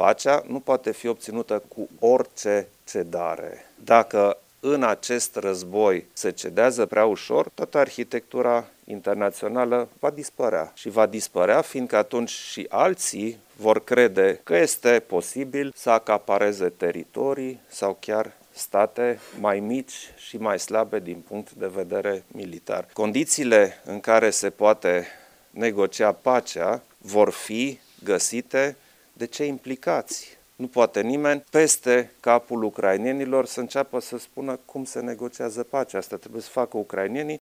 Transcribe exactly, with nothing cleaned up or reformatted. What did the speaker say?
Pacea nu poate fi obținută cu orice cedare. Dacă în acest război se cedează prea ușor, toată arhitectura internațională va dispărea. Și va dispărea fiindcă atunci și alții vor crede că este posibil să acapareze teritorii sau chiar state mai mici și mai slabe din punct de vedere militar. Condițiile în care se poate negocia pacea vor fi găsite de cei implicați. Nu poate nimeni peste capul ucrainenilor să înceapă să spună cum se negociază pacea. Asta trebuie să facă ucrainenii